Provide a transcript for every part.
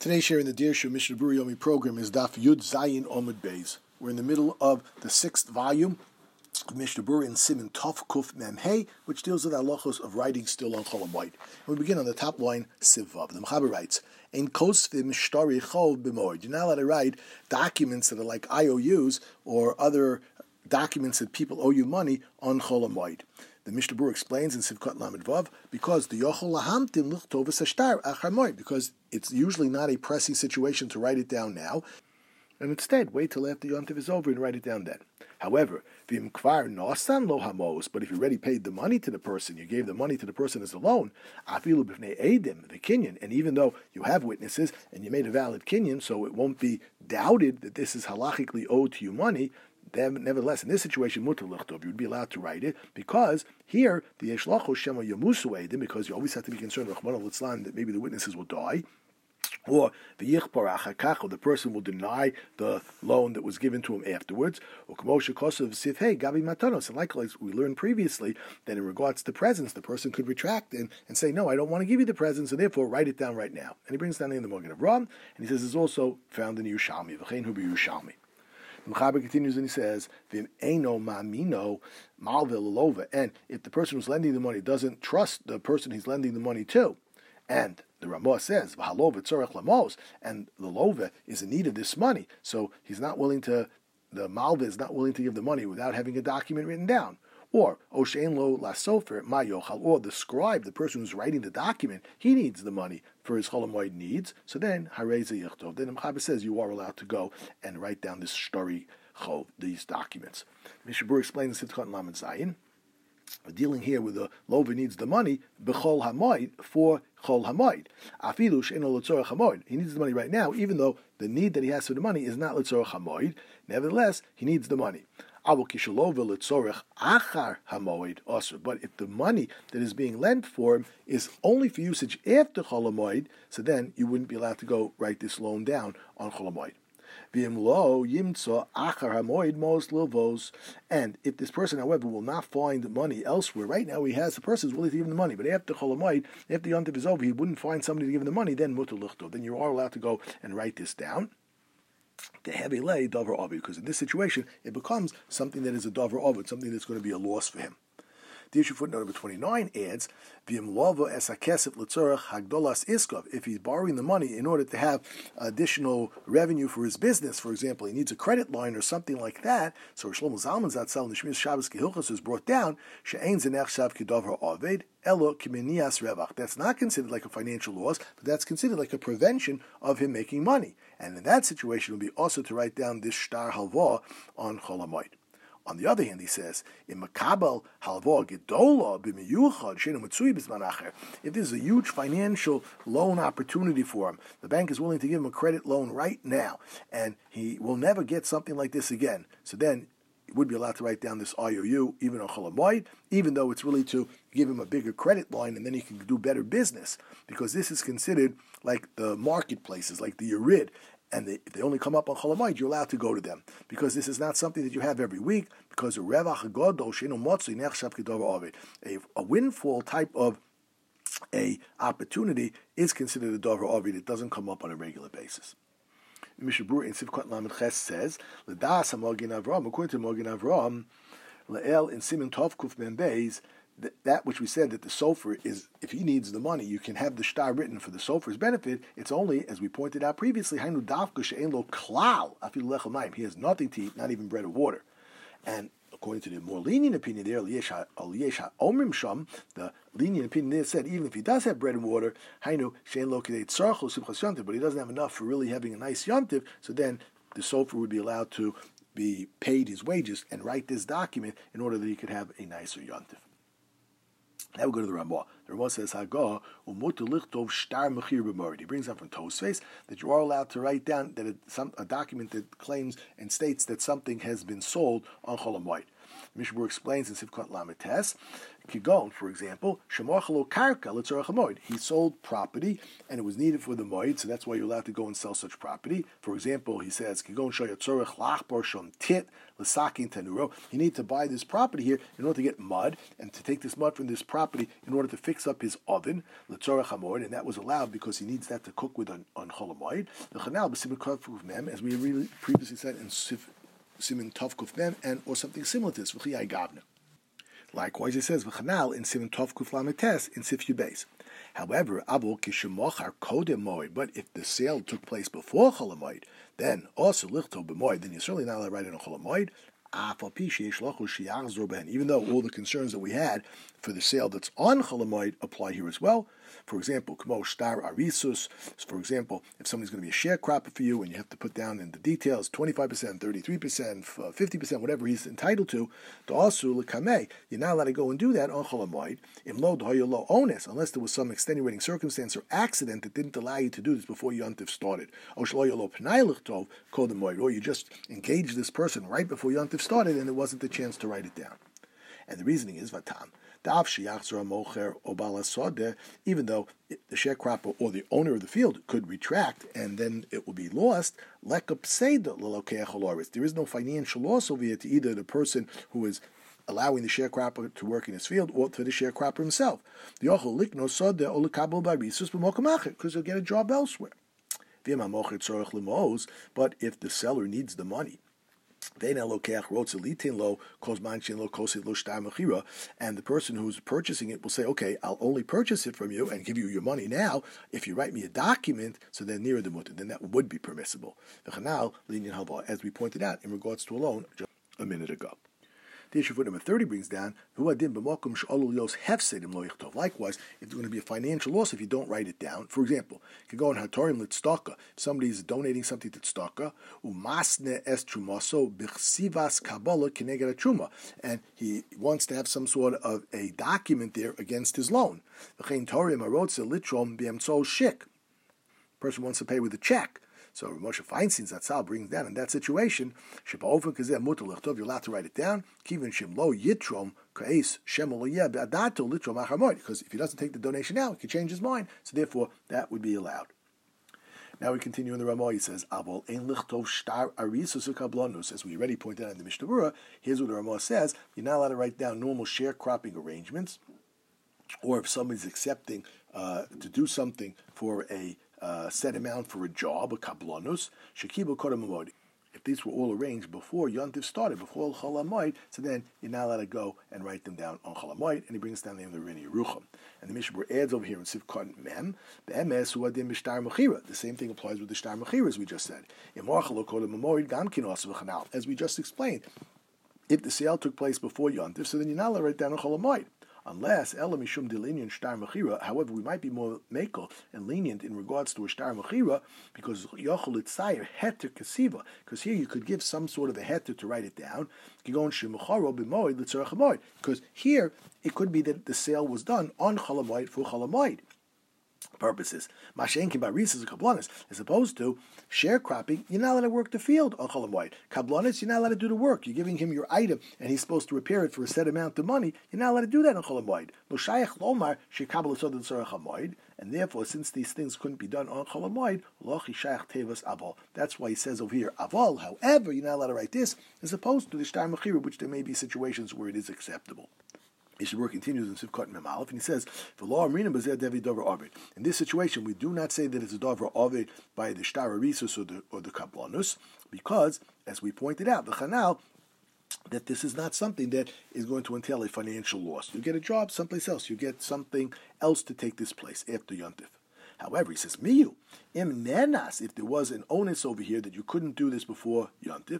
Today's share in the Dirshu Mishnah Berurah Yomi program is Daf Yud Zayin Omid Beis. We're in the middle of the 6th volume of Mishnah Berurah in Siman Tov Kuf Mem Hey, which deals with halachos of writing still on Chol Hamoed. We begin on the top line, Siv Vav. The Mechaber writes, "Ein kosvim shtari chov b'moed." You're not allowed to write documents that are like IOUs or other documents that people owe you money on Chol Hamoed. The Mishnah Berurah explains in Sivkot Lamed Vav, because the Yochol Lahamtim Lichtov V'Sashtar Achar Moed, because it's usually not a pressing situation to write it down now, and instead wait till after Yom Tov is over and write it down then. However, V'im Kvar Nosan Lo Hamos, but if you already paid the money to the person, you gave the money to the person as a loan, Afilu B'Fnei Eidim, the Kinyan, and even though you have witnesses and you made a valid Kinyan, so it won't be doubted that this is halachically owed to you money, nevertheless, in this situation, mutar lichtov, you would be allowed to write it, because here, the yeshlacho shema yamusu eidim, because you always have to be concerned, Rachmana litzlan, that maybe the witnesses will die, or the yichbar achakacho, the person will deny the loan that was given to him afterwards, or kamosha kosav sifhei gabi matanos, and likewise, we learned previously that in regards to presents, the person could retract and say, no, I don't want to give you the present, so therefore write it down right now. And he brings down in the Magen Avraham, and he says it's also found in Yerushalmi, v'chein hu b'Yerushalmi. The Mechaber continues and he says, "Vim eino ma'amino malvel lova." And if the person who's lending the money doesn't trust the person he's lending the money to, and the Ramah says, "V'halova tzorech lamos," and the lova is in need of this money, so he's not willing to. The malva is not willing to give the money without having a document written down. Or Oshein lo lasofer mayochal, or the scribe, the person who's writing the document, he needs the money for his Chol Hamoed needs. So then hareza yichtov. Then the Mechaber says you are allowed to go and write down this shtori chov, these documents. Mishnah Berurah explains in Sivkot Lamed Zayin. We're dealing here with the lova needs the money b'chol hamoed for Chol Hamoed. Afilu she'eno l'tzorech hamoed. He needs the money right now, even though the need that he has for the money is not l'tzorech hamoed. Nevertheless, he needs the money. But if the money that is being lent for him is only for usage after Chol Hamoed, so then you wouldn't be allowed to go write this loan down on Chol Hamoed. And if this person, however, will not find money elsewhere, right now he has the person who's willing to give him the money, but after Chol Hamoed, after Yom Tov is over, he wouldn't find somebody to give him the money, then mutar lichtov. Then you are allowed to go and write this down. The heavy lay davar ovid, because in this situation it becomes something that is a davar ovid, something that's going to be a loss for him. The issue footnote number 29 adds, "V'im lova es hakesef l'tzorach hagdolas iskov." If he's borrowing the money in order to have additional revenue for his business, for example, he needs a credit line or something like that. So Shlomo Zalman Zatzal in the Shmiras Shabbos Kehilchos is brought down, she'ein zenech shav kedavar ovid elo kimenias revach. That's not considered like a financial loss, but that's considered like a prevention of him making money. And in that situation, it would be also to write down this shtar halva on Chol Hamoed. On the other hand, he says, in Makabel halva gedola b'miyuchad sheinu mitzui b'zman acher. If there's a huge financial loan opportunity for him, the bank is willing to give him a credit loan right now, and he will never get something like this again. So then, he would be allowed to write down this IOU, even on Chol Hamoed, even though it's really to give him a bigger credit line, and then he can do better business, because this is considered like the marketplaces, like the Yerid. And if they only come up on Chol Hamoed, you're allowed to go to them, because this is not something that you have every week, because a windfall type of a opportunity is considered a davar ovid. It doesn't come up on a regular basis. Mishnah Berurah in Sivkot Lamed Ches says, "L'das Magen Avraham," according to Magen Avraham, Le'el in Siman Tov Kuf Mem Beis, that which we said that the sofer is, if he needs the money, you can have the shtar written for the sofer's benefit. It's only, as we pointed out previously, Hainu Davka She'en Lo Klal Afilu Lechel Mayim. He has nothing to eat, not even bread or water. And according to the more lenient opinion there, Omrim Sham, the lenient opinion there said, even if he does have bread and water, Hainu She'en Lo Kedei Tzarcho Simchas Yontiv, but he doesn't have enough for really having a nice Yontiv, so then the sofer would be allowed to be paid his wages and write this document in order that he could have a nicer Yontiv. Now we go to the Ramah. The Ramah says, "Haga umutu lichtov shtar mechir b'moed." He brings up from Tosfos that you are allowed to write down that a document that claims and states that something has been sold on Chol Hamoed. Mishnah explains in Sivkot Lamites, Kigon, for example, Shemachalo Karka L'tzorach HaMoed. He sold property and it was needed for the moed, so that's why you're allowed to go and sell such property. For example, he says, Kigon Shoyatzorach Lachbar Shom Tit L'sakin Tanuro. You need to buy this property here in order to get mud and to take this mud from this property in order to fix up his oven, L'tzorach HaMoed, and that was allowed because he needs that to cook with on Chol HaMoed. The Chanal B'Simen Kuf Mem, as we really previously said in Simen Tov Kuf Mem, and or something similar to this, V'chiyai Gavna. Likewise, it says v'chanal in Simen Tov Kuf Lametes in Sif Yubes. However, Abul Kishemochar Kodem Moed. But if the sale took place before Chol HaMoed, then also Lichto B'Moed, then you're certainly not allowed to write it on Chol HaMoed. Even though all the concerns that we had for the sale that's on Chol HaMoed apply here as well. For example, Kmo Shtar Arisus. For example, if somebody's going to be a sharecropper for you and you have to put down in the details 25%, 33%, 50%, whatever he's entitled to also L'kameh, you're not allowed to go and do that on Chol HaMoed. Imlo d'hoyo lo onus, unless there was some extenuating circumstance or accident that didn't allow you to do this before Yontif started. Or you just engaged this person right before Yontif started and there wasn't a chance to write it down. And the reasoning is Vatam. Even though the sharecropper or the owner of the field could retract and then it will be lost, there is no financial loss over here to either the person who is allowing the sharecropper to work in his field or to the sharecropper himself. Because he'll get a job elsewhere. But if the seller needs the money, and the person who's purchasing it will say, okay, I'll only purchase it from you and give you your money now if you write me a document, so then near the mutter, then that would be permissible. As we pointed out in regards to a loan just a minute ago. The issue for number 30 brings down, likewise, if there's going to be a financial loss if you don't write it down. For example, you could go on Hatorim Litzdaka. If somebody's donating something to Tzedakah, umasne es trumaso b'chsivas kabbalah keneged truma, and he wants to have some sort of a document there against his loan. Person wants to pay with a check. So Moshe Feinstein's Zatzal brings down in that situation, you're allowed to write it down, because if he doesn't take the donation now, he can change his mind. So therefore, that would be allowed. Now we continue in the Ramah. He says, as we already pointed out in the Mishnah Berurah, here's what the Ramah says, you're not allowed to write down normal sharecropping arrangements, or if somebody's accepting to do something for a set amount for a job, a kablonus, shekibu kodem hamoed. If these were all arranged before Yontif started, before Chol HaMoed, so then you're not allowed to go and write them down on Chol HaMoed, and he brings down the name of the Rini Yerucham. And the Mishnah adds over here in Sivkot Mem, the MS who adim b'shtar mechira. The same thing applies with the shtar mechira, as we just said. As we just explained, if the sale took place before Yontif, so then you're not allowed to write down on Chol HaMoed. Unless Ela Mishum Delinian Shtar Mechira, however, we might be more makel and lenient in regards to a Shtar Mechira because Yochel Itzayer Heter Kasiva, because here you could give some sort of a heter to write it down. Because here it could be that the sale was done on Chol HaMoed for Chol HaMoed purposes. Mashenkin Baris is a kablanis. As opposed to sharecropping, you're not allowed to work the field on Chol HaMoed. Kablanis, you're not allowed to do the work. You're giving him your item and he's supposed to repair it for a set amount of money. You're not allowed to do that on Chol HaMoed. And therefore, since these things couldn't be done on Chol HaMoed, that's why he says over here, Aval, however, you're not allowed to write this, as opposed to the Shtar Mechira, which there may be situations where it is acceptable. Yeshua continues in Sivkot Mem Aleph, and he says, in this situation, we do not say that it's a Dover Ovid by the Shtar Arisus or the Kablanus, because, as we pointed out, the Chanal, that this is not something that is going to entail a financial loss. You get a job someplace else. You get something else to take this place after Yontif. However, he says, Miyu, im nenas, if there was an onus over here that you couldn't do this before Yontif,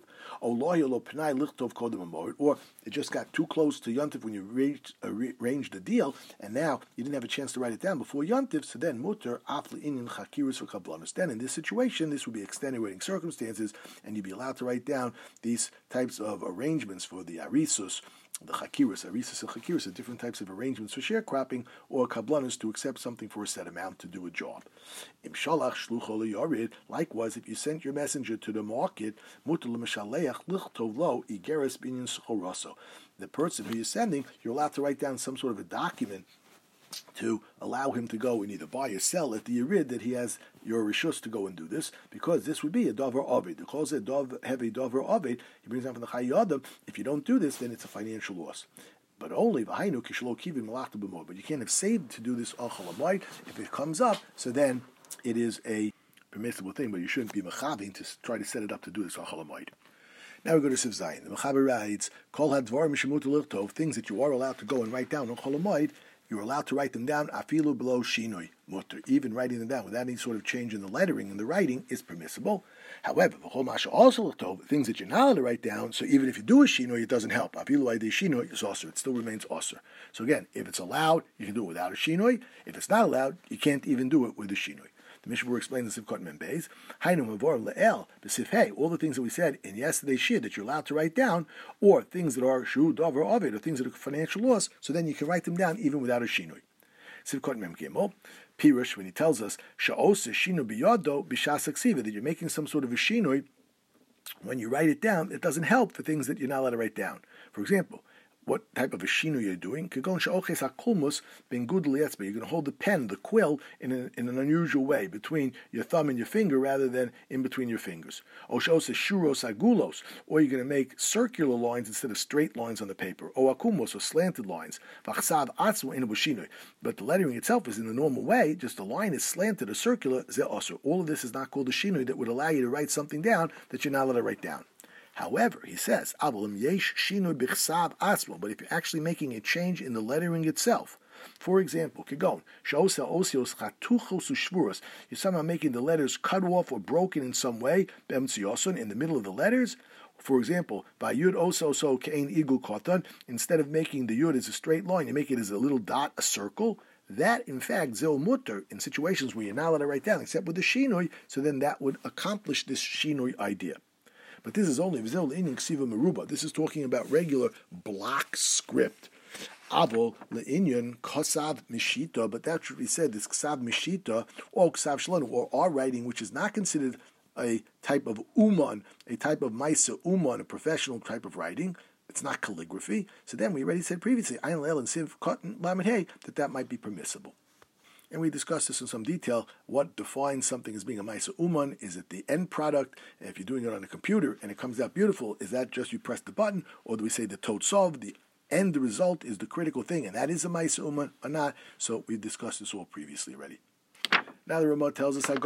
or it just got too close to Yontif when you arranged the deal, and now you didn't have a chance to write it down before Yontif, so then mutter afli inin chakirus for kablanus. Then in this situation, this would be extenuating circumstances, and you'd be allowed to write down these types of arrangements for the arisus the chakiris, arisas and chakiris, are different types of arrangements for sharecropping, or kablanus to accept something for a set amount to do a job. Im shalach shlucho leyarid, likewise, if you sent your messenger to the market, mutar l'meshaleach lichtov lo igeres binyan suchoraso. The person who you're sending, you're allowed to write down some sort of a document to allow him to go and either buy or sell at the Yerid that he has your rishus to go and do this, because this would be a davar ovid. The calls it heavy davar ovid. He brings down from the Chayei Adam. If you don't do this, then it's a financial loss. But only v'hainu kishlo kivin malachta b'mod. But you can't have saved to do this achal amoid. If it comes up, so then it is a permissible thing. But you shouldn't be mechavin to try to set it up to do this achal amoid. Now we go to Siv Zayin. The Mechaber writes, Kol hadvar mishemutu l'chtov, things that you are allowed to go and write down achal amoid. You're allowed to write them down, afilu below shinoi mutter. Even writing them down without any sort of change in the lettering and the writing is permissible. However, v'chol masha also l'tov, things that you're not allowed to write down, so even if you do a shinoi, it doesn't help. Afilu aydei shinoi is osir. It still remains osir. So again, if it's allowed, you can do it without a shinoi. If it's not allowed, you can't even do it with a shinoi. The Mishnah Berurah explains in Sivkot Mem Beis, Hainu Mavor Le'el, B'Sifhei, all the things that we said in yesterday's shir that you're allowed to write down, or things that are Shu, Dover, Ovid, or things that are financial loss, so then you can write them down even without a shinoi. Sivkot Mem Gimel, Pirush, when he tells us, Sha'os Shinu Biyado B'Shas Aksiva, that you're making some sort of a shinoi, when you write it down, it doesn't help for things that you're not allowed to write down. For example, what type of a shinu you're doing? You're going to hold the pen, the quill, in an unusual way between your thumb and your finger rather than in between your fingers. Or you're going to make circular lines instead of straight lines on the paper. Or akumos, or slanted lines. But the lettering itself is in the normal way, just the line is slanted or circular. All of this is not called a shinu that would allow you to write something down that you're not allowed to write down. However, he says, but if you're actually making a change in the lettering itself, for example, you're somehow making the letters cut off or broken in some way, in the middle of the letters. For example, instead of making the yud as a straight line, you make it as a little dot, a circle. That, in fact, zil mutter, in situations where you're not allowed to write down, except with the shinoi, so then that would accomplish this shinoi idea. But this is only this is talking about regular block script. Avol le'inyan kosav mishita, but that should be said, this ksav mishita or ksav shalanu, or our writing, which is not considered a type of uman, a type of maisa uman, a professional type of writing. It's not calligraphy. So then we already said previously, Ayin Leil and Siv Cotton Lamed Hey, that might be permissible. And we discussed this in some detail. What defines something as being a Maisa Uman? Is it the end product? And if you're doing it on a computer and it comes out beautiful, is that just you press the button? Or do we say the tot solved, the end result is the critical thing, and that is a Maisa Uman or not? So we discussed this all previously already. Now the Ramah tells us,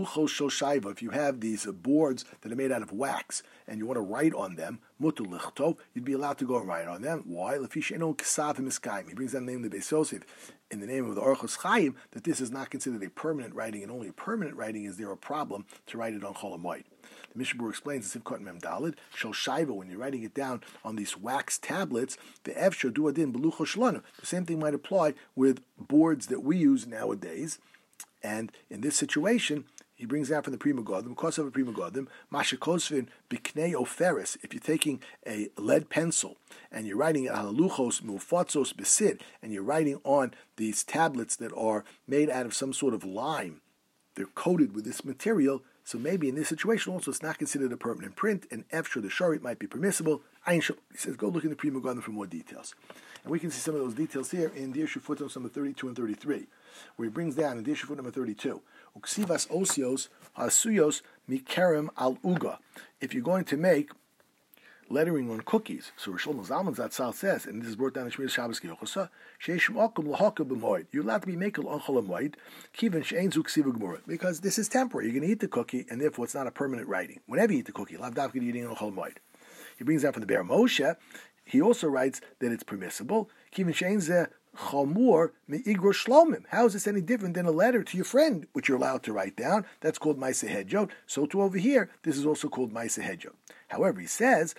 if you have these boards that are made out of wax and you want to write on them, you'd be allowed to go and write on them. Why? He brings that name to Beis Yosef in the name of the Orchos Chaim, that this is not considered a permanent writing, and only a permanent writing is there a problem to write it on Chol Hamoed. The Mishnah Berurah explains in Sivkot Mem Daled, Shel Shaiva, when you're writing it down on these wax tablets, the Efshar Duadin Belucho Shalanu. The same thing might apply with boards that we use nowadays. And in this situation, he brings out from the Pri Megadim, because of a Pri Megadim, Mashakosvin Biknei Oferis. If you're taking a lead pencil and you're writing it on Haluchos Mufatzos Besid, and you're writing on these tablets that are made out of some sort of lime, they're coated with this material. So maybe in this situation also it's not considered a permanent print, and Efshar the Sharit might be permissible. He says, go look in the Pri Megadim for more details. And we can see some of those details here in Dirshu footnotes number 32 and 33, where he brings down in Dirshu footnote number 32, Uksivas osios hasuyos mikerem al uga. If you're going to make lettering on cookies, so Rosh Shlomo Zalman Zatzal says, and this is brought down in Shmiras Shabbos Kiyochosa, sheish makom lahaka b'moed. You're allowed to be makel on Chol Hamoed, kiven she'ein zu ksiva gemura, because this is temporary. You're going to eat the cookie, and therefore it's not a permanent writing. Whenever you eat the cookie, lav davka eating on Chol Hamoed. He brings out from the Be'er Moshe. He also writes that it's permissible. Kiven she'ein ze chamur me'igro shlomim. How is this any different than a letter to your friend, which you're allowed to write down? That's called Maisa Hedjot. So too over here, this is also called Maisa Hedjot. However, he says,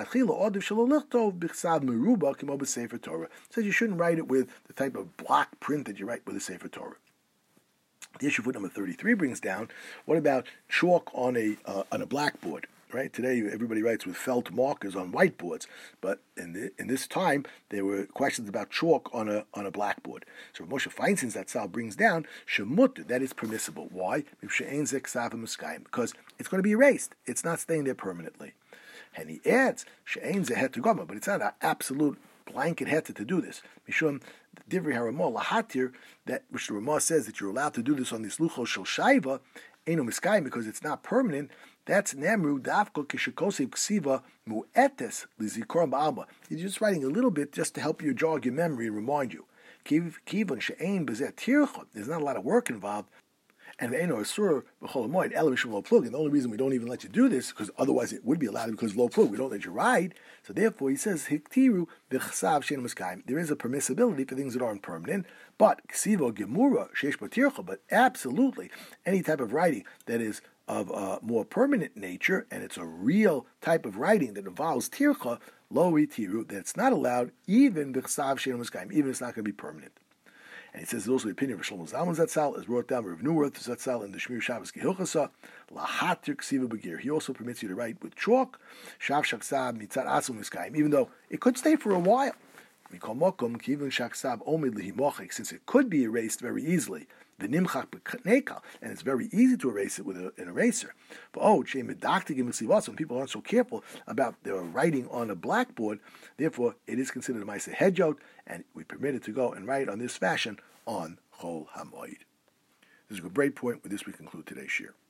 says you shouldn't write it with the type of block print that you write with a Sefer Torah. The issue foot number 33 brings down, what about chalk on a blackboard? right? Today, everybody writes with felt markers on whiteboards, but in this time, there were questions about chalk on a blackboard. So Moshe Feinstein Zatzal brings down shemut, that is permissible. Why? Because it's going to be erased. It's not staying there permanently. And he adds she'ein zehet to goma, but it's not an absolute blanket heter to do this. Mishum divrei haramah lahatir, that which the Ramah says that you're allowed to do this on this luchos shel shaiva, einu miskayim, because it's not permanent. That's nemru davko kishikosev ksiva mu'etes lizikoram ba'alma. He's just writing a little bit just to help you jog your memory and remind you. Kivon she'ein bezeh tircha. There's not a lot of work involved. And the only reason we don't even let you do this, because otherwise it would be allowed because low plug, we don't let you ride. So therefore he says, there is a permissibility for things that aren't permanent, but but absolutely any type of writing that is of a more permanent nature, and it's a real type of writing that involves tircha, that's not allowed, even if it's not going to be permanent. And he says there's also the opinion of Shlomo Zalman Zatzal, as brought down by Rav Neuwirth Zatzal in the Shmir Shabbos Gehilchasa, Lahatir Ksiva Begir. He also permits you to write with chalk, Shav Shaksab Mitzat Asum Miskayim, even though it could stay for a while. Mikol Mokum Kivun Shaksab Omid Lihimochik, since it could be erased very easily. The Nimchak B'Knekal, and it's very easy to erase it with an eraser. But when people aren't so careful about their writing on a blackboard, therefore it is considered a Maaseh Hedjot, and we permit it to go and write on this fashion on Chol HaMoed. This is a great point. With this we conclude today's shir.